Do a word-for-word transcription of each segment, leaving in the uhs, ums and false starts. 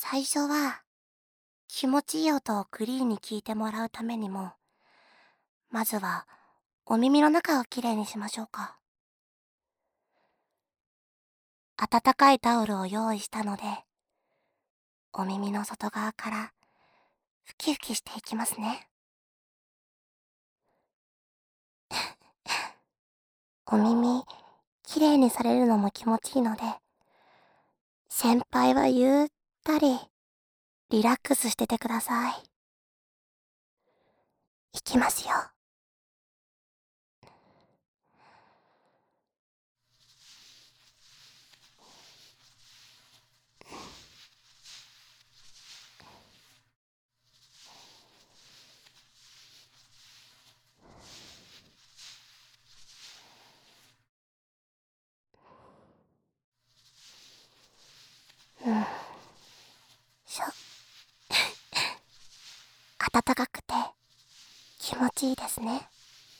最初は気持ちいい音をクリーンに聞いてもらうためにも、まずはお耳の中をきれいにしましょうか。温かいタオルを用意したので、お耳の外側からふきふきしていきますね。お耳きれいにされるのも気持ちいいので、先輩はゆったりリラックスしててください。いきますよ。うん。しょ。暖かくて気持ちいいですね。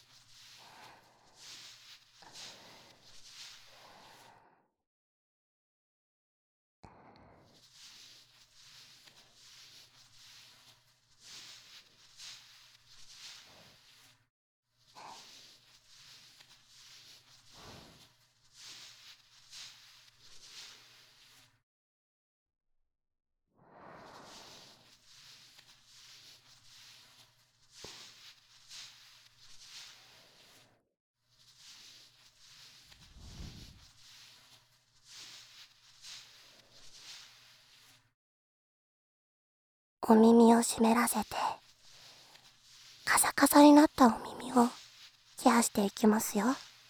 お耳を湿らせて、カサカサになったお耳をケアしていきますよ。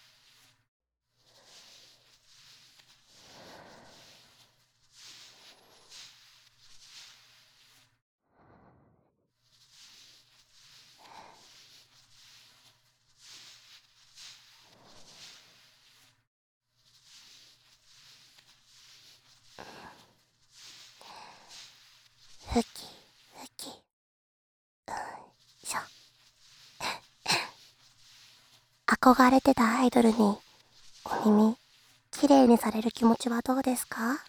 ふきふき、うんしょ。憧れてたアイドルにお耳きれいにされる気持ちはどうですか？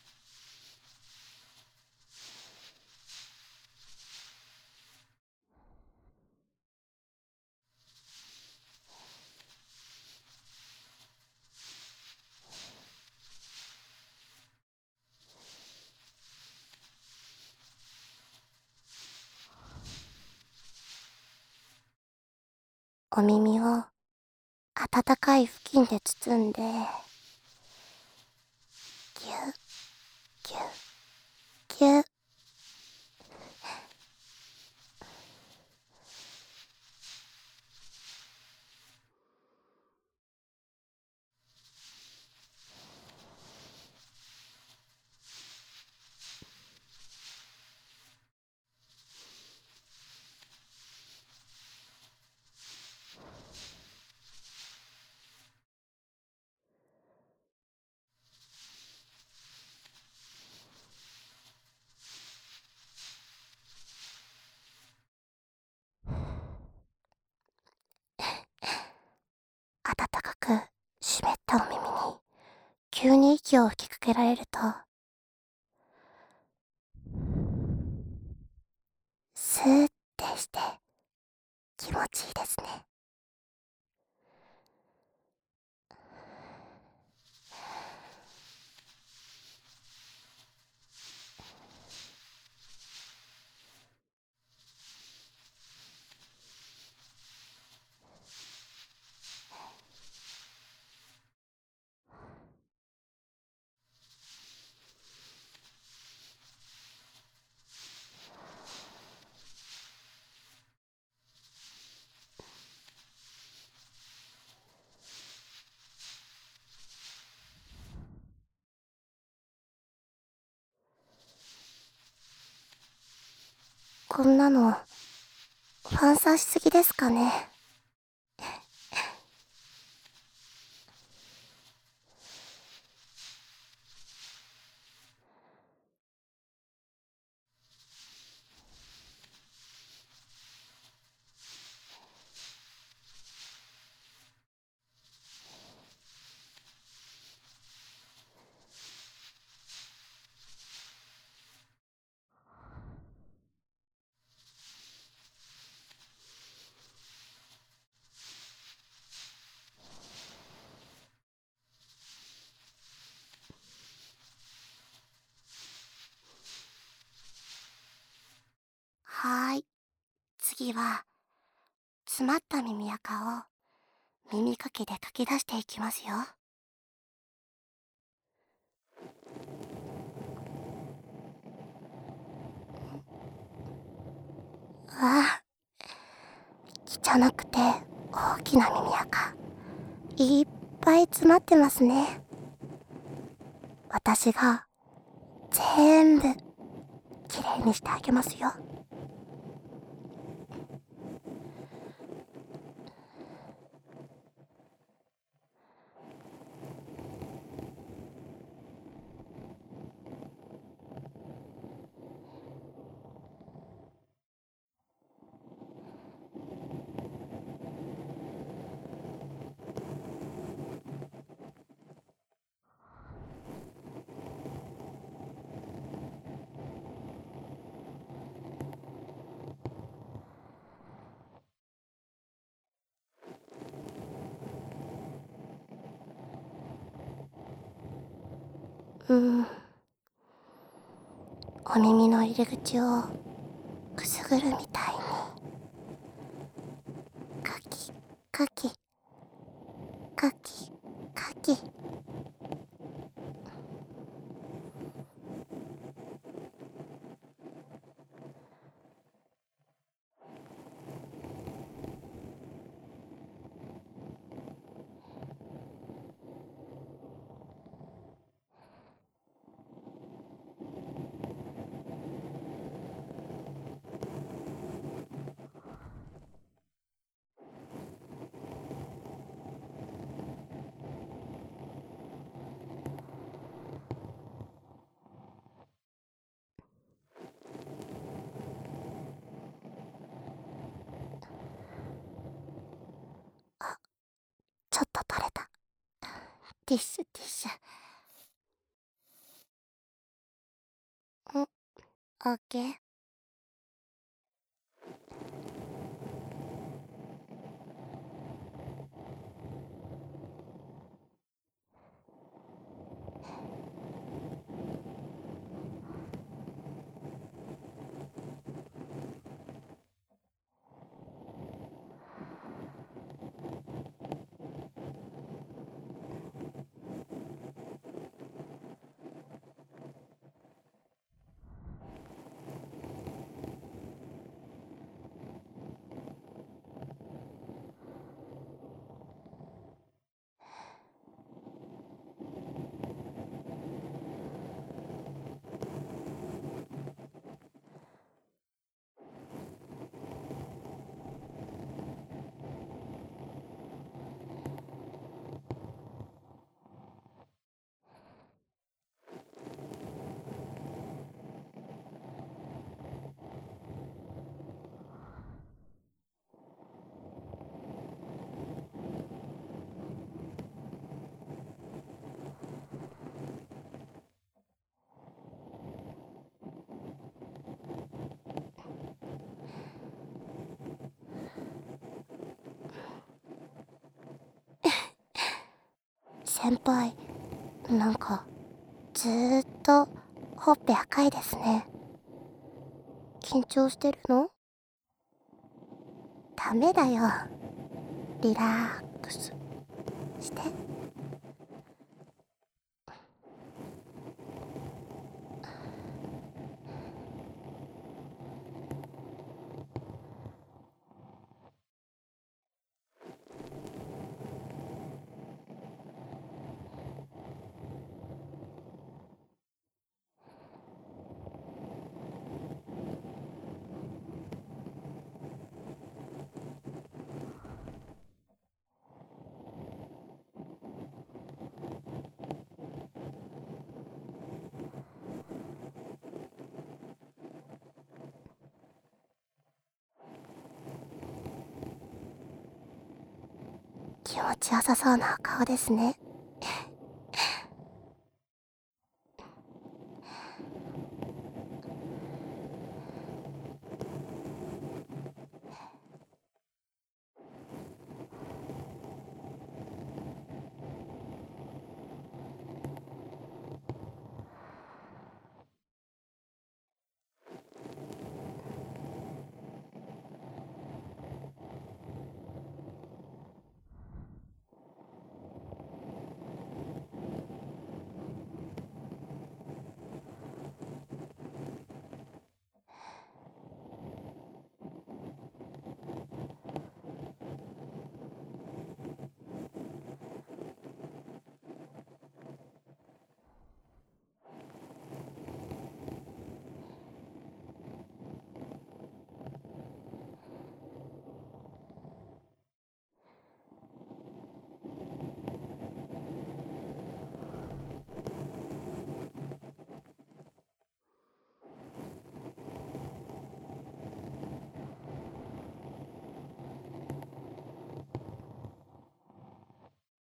お耳を温かい布巾で包んで、ぎゅっぎゅっぎゅっ。温かく湿ったお耳に急に息を吹きかけられると、スーってして気持ちいいですね。こんなのファンサしすぎですかね。 次は、詰まった耳垢を耳かきでかき出していきますよ。わあ、汚くて大きな耳垢、いっぱい詰まってますね。私が全部きれいにしてあげますよ。うん、お耳の入り口をくすぐるみたいに、かきかきかきかき。あ、ちょっと取れた。ティッシュティッシュ。ん、オッケー。先輩、なんかずーっとほっぺ赤いですね。緊張してるの？ダメだよ。リラックスして。気持ちよさそうなお顔ですね。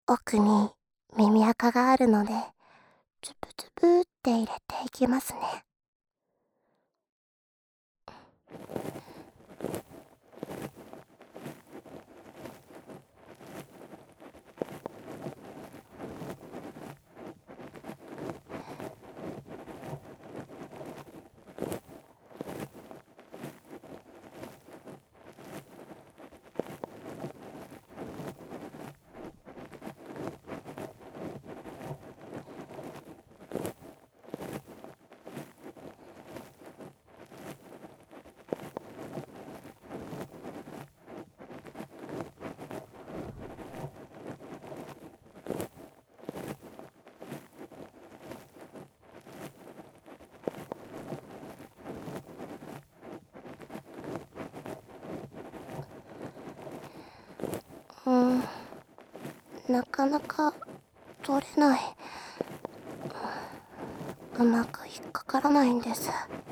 奥に耳垢があるので、つぶつぶって入れていきますね。うーん、なかなか取れない。うまく引っかからないんです。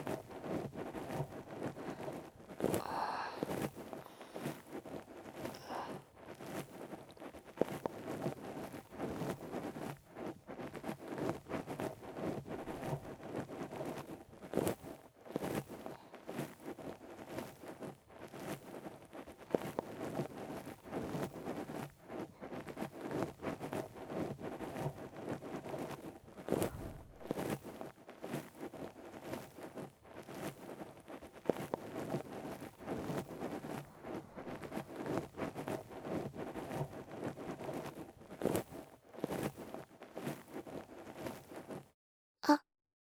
あ、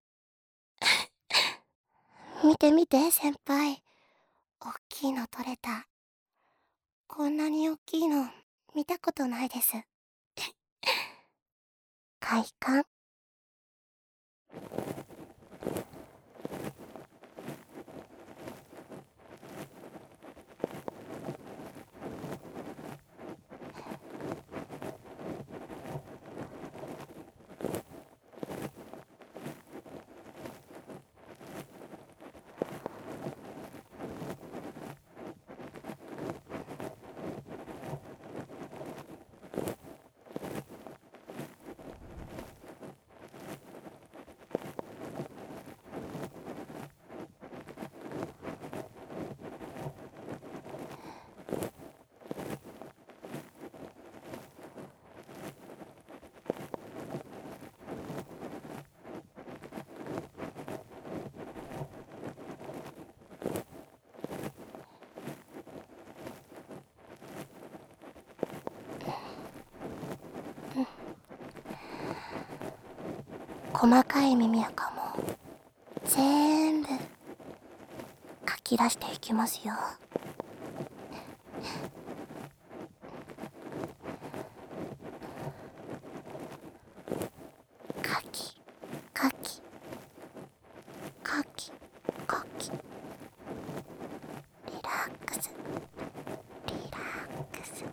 見て見て、先輩。おっきいの取れた。こんなにおっきいの見たことないです。快感。細かい耳垢も全部かき出していきますよ。かきかきかきかき。リラックスリラックス。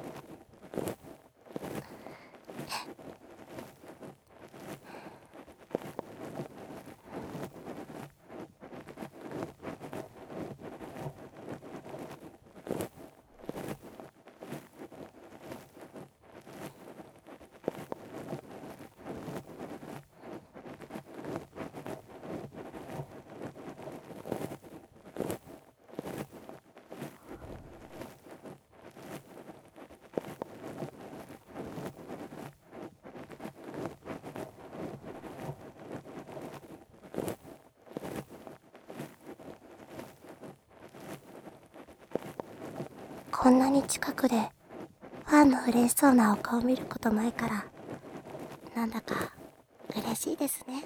こんなに近くでファンの嬉しそうなお顔見ることないから、なんだか嬉しいですね。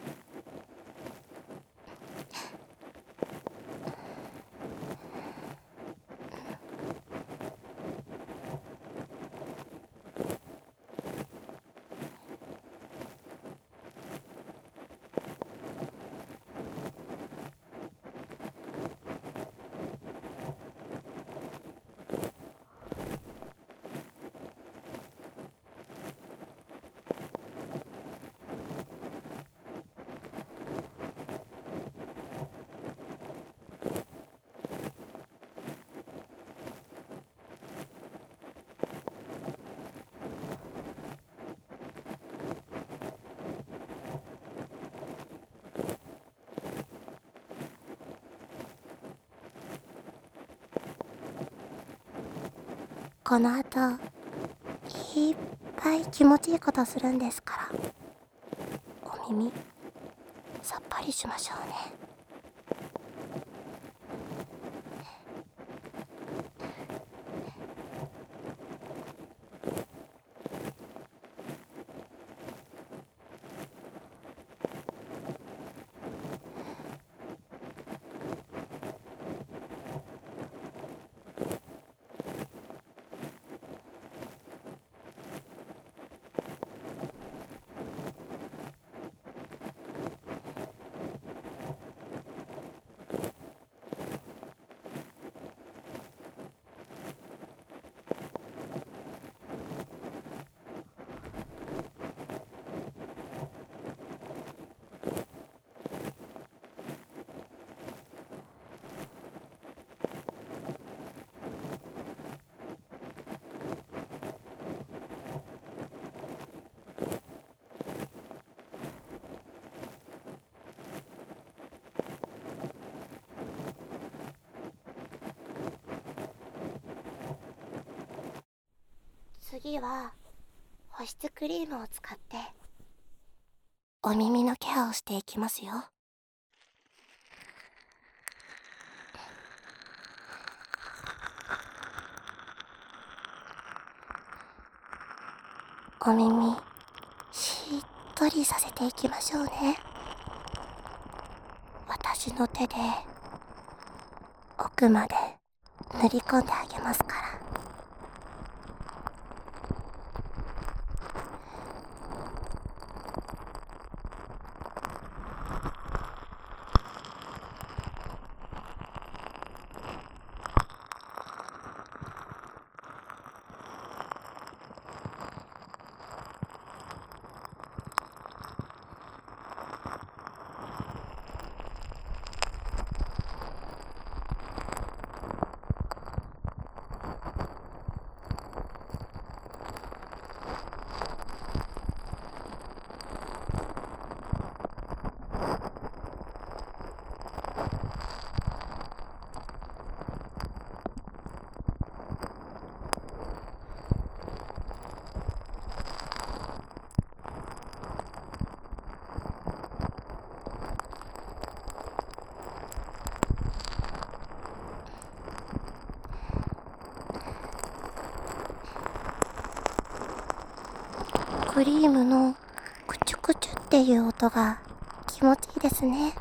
この後いっぱい気持ちいいことするんですから、お耳さっぱりしましょうね。次は保湿クリームを使ってお耳のケアをしていきますよ。お耳しっとりさせていきましょうね。私の手で奥まで塗り込んであげますから。クリームのクチュクチュっていう音が気持ちいいですね。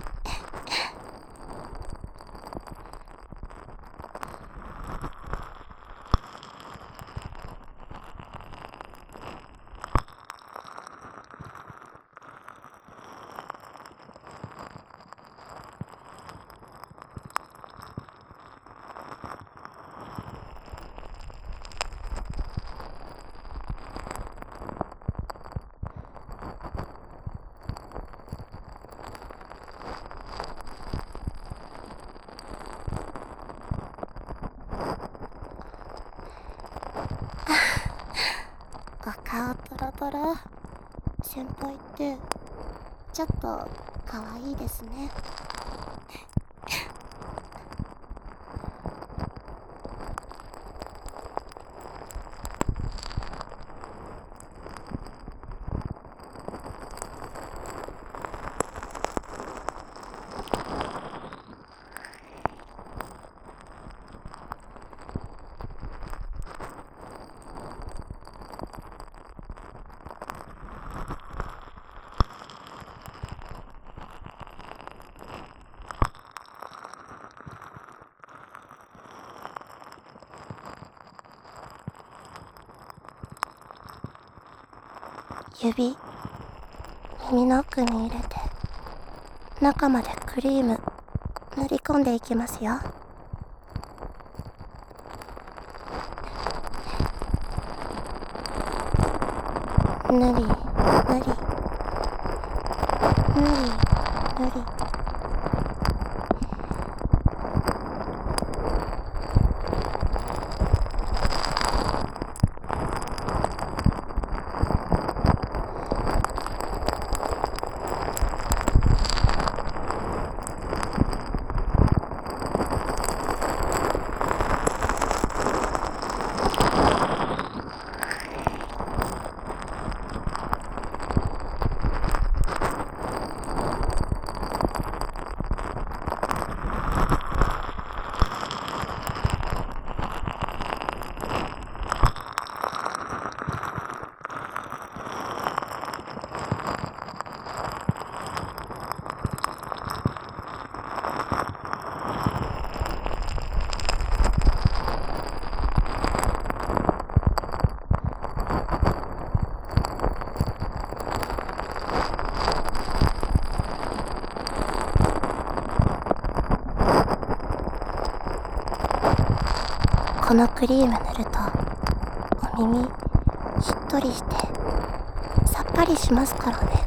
お顔トロトロ。先輩ってちょっと可愛いですね。指耳の奥に入れて中までクリーム塗り込んでいきますよ。ぬりぬりぬりぬり。 このクリーム塗るとお耳しっとりしてさっぱりしますからね。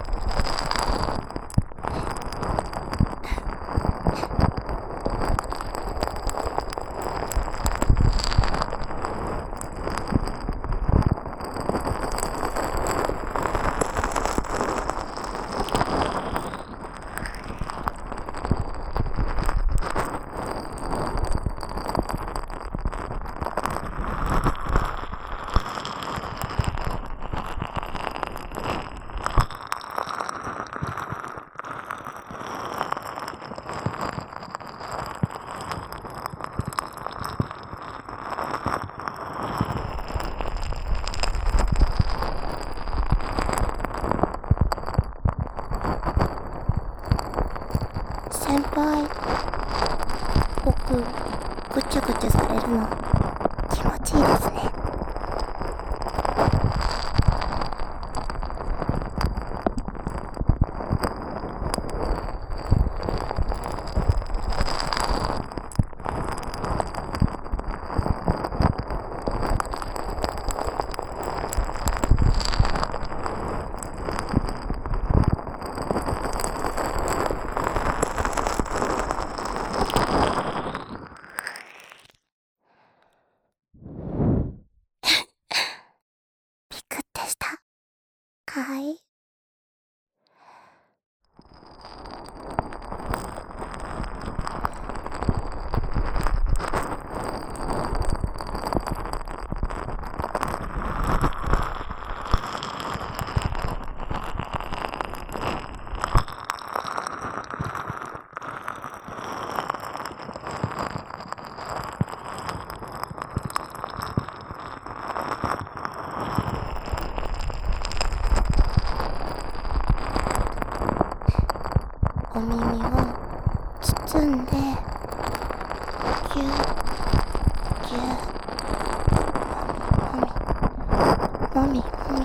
先輩、僕ぐちゅぐちゅされるの気持ちいいですね。ピクってしたかい。お耳を包んでぎゅぎゅもみもみもみもみ。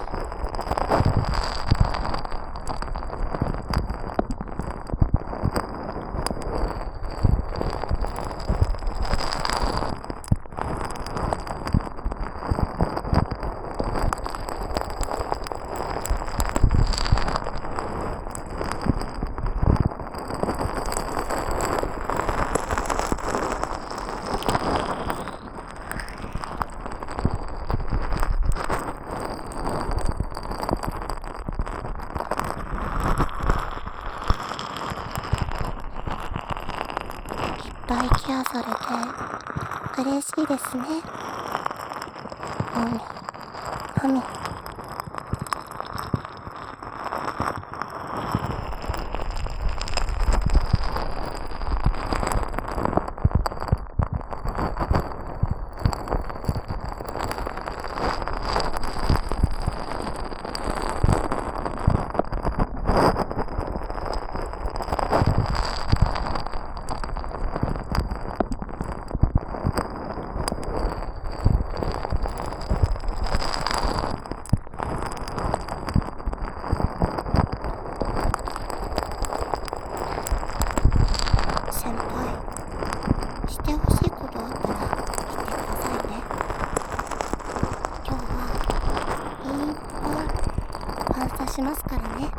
いっぱいケアされて嬉しいですね。もみもみ。先輩、してほしいことあったら言ってくださいね。今日はいっぱいファンサしますからね。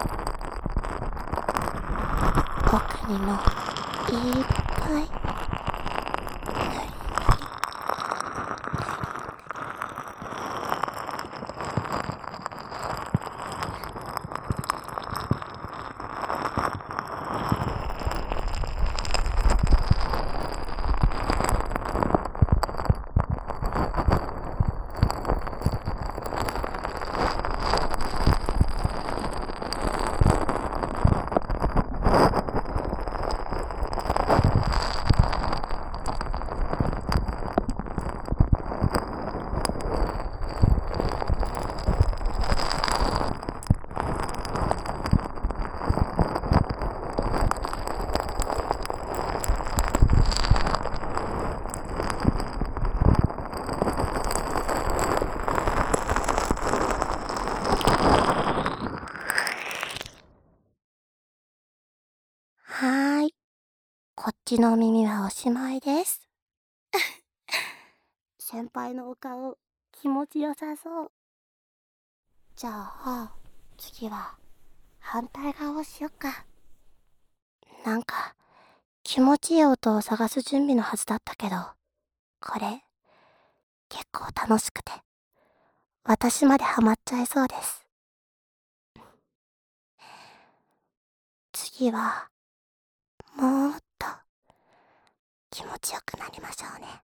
僕にもいっぱいちの耳はおしまいです。先輩のお顔、気持ちよさそう。じゃあ、次は、反対側をしよっか。なんか、気持ちいい音を探す準備のはずだったけど、これ、結構楽しくて、私までハマっちゃいそうです。次は、もーっと、気持ちよくなりましょうね。